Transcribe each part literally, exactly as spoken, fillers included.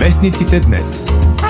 Вестниците днес.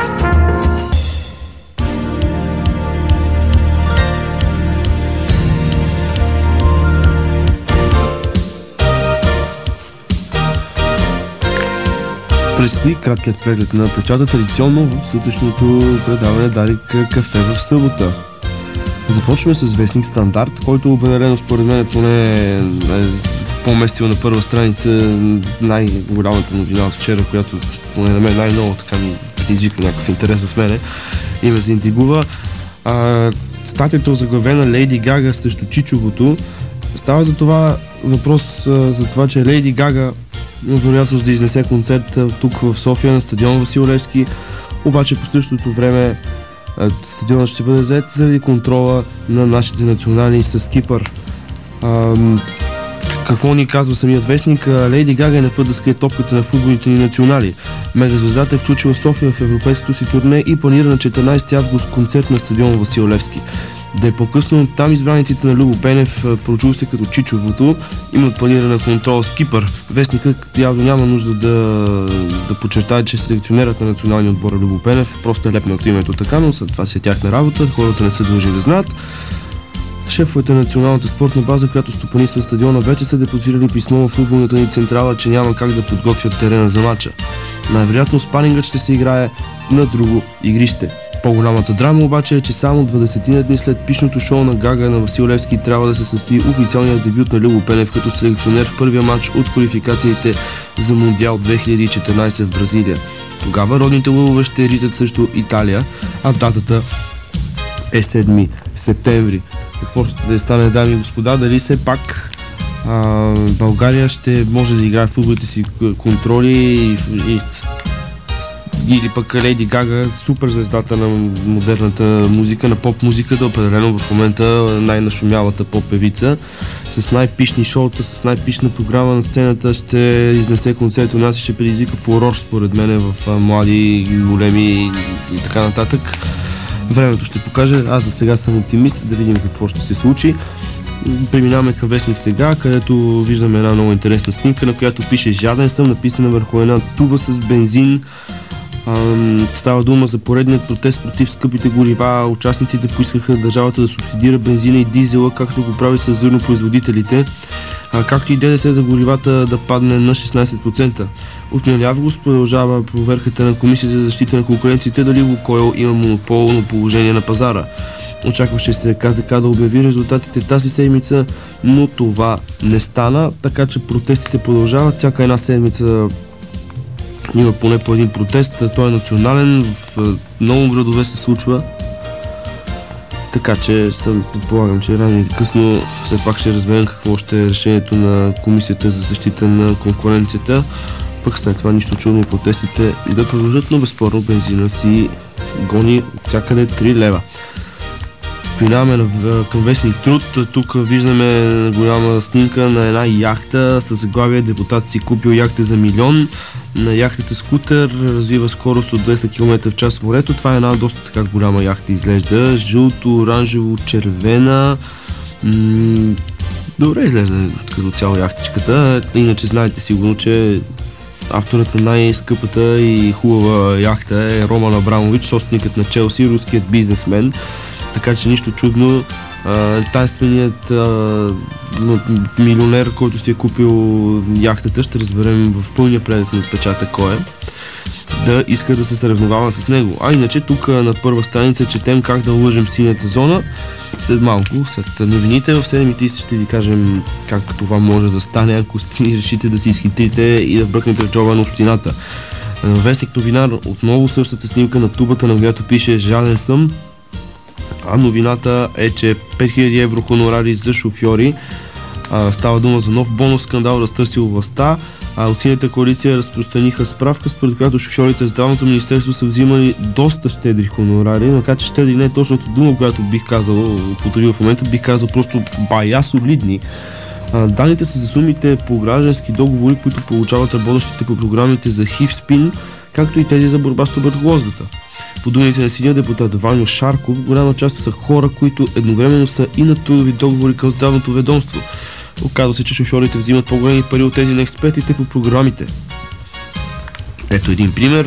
Предстои краткият преглед на печата, традиционно в сутрешното предаване Дарик кафе в събота. Започваме с вестник Стандарт, който определено според мен поне е по-местил на първа страница най-голямата новина от вчера, която поне на мен най-много така ми предизвика някакъв интерес в мене и ме заинтригува. А, статията озаглавена Лейди Гага срещу Чичовото. Става за това въпрос а, за това, че Лейди Гага вероятност да изнесе концерт тук в София на стадион Васил Левски, обаче по същото време стадионът ще бъде зает заради контрола на нашите национални с Кипър. А, какво ни казва самият вестник? Лейди Гага е на път да скрие топката на футболните ни национали. Мегазвездата е включила София в европейското си турне и планира на четиринайсети август концерт на стадион Васил Левски. Да е по-късно, там избраниците на Любо Бенев, прочул се като Чичовото, имат планирана контрол с Кипър. Вестникът явно няма нужда да, да подчертае, че селекционерът на националния отбор Любо Бенев просто е лепна от името така, но това си е тяхна работа, хората не са длъжни да знаят. Шефовете на националната спортна база, която стопаниства стадиона, вече са депозирали писмо в футболната ни централа, че няма как да подготвят терена за мача. Най-вероятно спанингът ще се играе на друго игрище. По-голямата драма обаче е, че само двайсет дни след пишното шоу на Гага на Васил Левски трябва да се състои официалният дебют на Любо Бенев като селекционер в първия матч от квалификациите за Мондиал две хиляди и четиринайсета в Бразилия. Тогава родните лъвове ще ритат срещу Италия, а датата е седми септември. Какво ще да стане, дами и господа? Дали все пак а, България ще може да играе в футболите си контроли и, и или пък Лейди Гага, супер звездата на модерната музика, на поп музиката, определено в момента най-нашумялата поп-певица, с най-пишни шоута, с най-пишна програма на сцената ще изнесе концерт у нас и ще предизвика фурор според мен в млади, големи и така нататък. Времето ще покаже, аз за сега съм оптимист, да видим какво ще се случи. Преминаваме към вестник Сега, където виждаме една много интересна снимка, на която пише "Жаден съм", написана върху една туба с бензин. Става дума за поредният протест против скъпите горива. Участниците поискаха държавата да субсидира бензина и дизела, както го прави с зърнопроизводителите, както и ДДС за горивата да падне на шестнайсет процента. От минали август продължава проверката на Комисията за защита на конкуренцията дали Лукойл има монополно положение на пазара. Очакваше се КЗК да обяви резултатите тази седмица, но това не стана, така че протестите продължават. Всяка една седмица има поне по един протест, той е национален, в много градове се случва, така че съм предполагам, че рано или късно все пак ще разберем какво ще е решението на Комисията за защита на конкуренцията, пък след това нищо чудно и протестите да продължат, но безспорно бензина си гони от всякъде три лева. Преминаваме към вестник Труд. Тук виждаме голяма снимка на една яхта с заглавие "Депутат си купил яхта за милион". На яхтата скутер развива скорост от двеста километра в час в морето. Това е една доста така голяма яхта, изглежда. Жълто, оранжево, червена. М- добре изглежда като цяло яхтичката. Иначе знаете сигурно, че авторът на най-скъпата и хубава яхта е Роман Абрамович, собственикът на Челси, руският бизнесмен. Така че нищо чудно, тайнственият милионер, който си е купил яхтата, ще разберем в пълния предмет на печата кой е, да иска да се съревновава с него. А иначе тук на първа страница четем как да лъжем синята зона. След малко, след новините в седем и трийсет ще ви кажем как това може да стане, ако си решите да си изхитрите и да бръкнете в джоба на общината. Вестник Новинар, отново същата снимка на тубата, на която пише "Жаден съм", а новината е, че пет хиляди евро хонорари за шофьори. А, става дума за нов бонус скандал, разтърсил властта. А, от Синята коалиция разпространиха справка, според която шофьорите в Здравното министерство са взимали доста щедри хонорари, макар че щедри не е точната дума, която бих казал, употребил в момента, бих казал просто бая солидни. А, данните са за сумите по граждански договори, които получават работещите по програмите за ХИВ СПИН, както и тези за борба с туберкулозата. По думите на синия депутат Ваньо Шарков, голяма част са хора, които едновременно са и на трудови договори към здравното ведомство. Оказва се, че шофьорите взимат по-големи пари от тези на експертите по програмите. Ето един пример.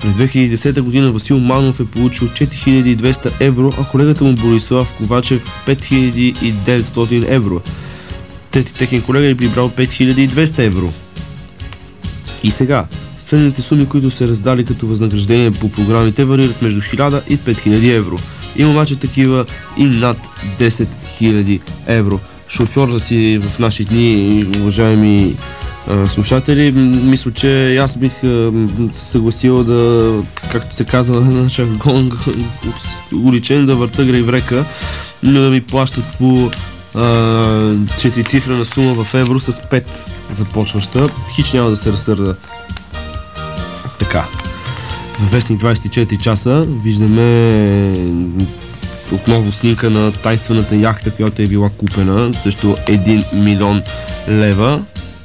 През две хиляди и десета година Васил Манов е получил четири хиляди и двеста евро, а колегата му Борислав Ковачев пет хиляди и деветстотин евро. Трети техен колега е прибрал пет хиляди и двеста евро. И сега, средните суми, които се раздали като възнаграждение по програмите, варират между хиляда и пет хиляди евро. Има обаче такива и над десет хиляди евро. Шофьор да си в наши дни, уважаеми а, слушатели, мисля, че аз бих а, се съгласил да, както се казва на жаргон уличен, да върта грейврека, но да ми плащат по четирицифрена сума в евро с пет започваща. Хич няма да се разсърда. Така. В вестник двадесет и четири часа виждаме отново снимка на тайнствената яхта, която е била купена също един милион лева.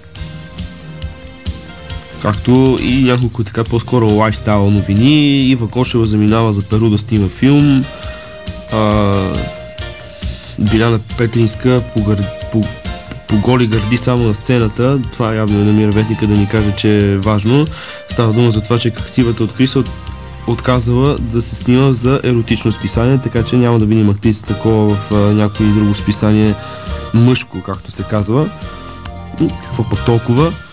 Както и няколко така по-скоро лайфстайл новини. Ива Кошева заминава за Перу да снима филм. А, Биляна Петринска по, гър... по, по голи гърди само на сцената. Това явно намира вестника да ни каже, че е важно. Става дума за това, че красивата от Криса от... отказала да се снима за еротично списание, така че няма да видим актриса такова в а, някое друго списание мъжко, както се казва. Какво пък толкова.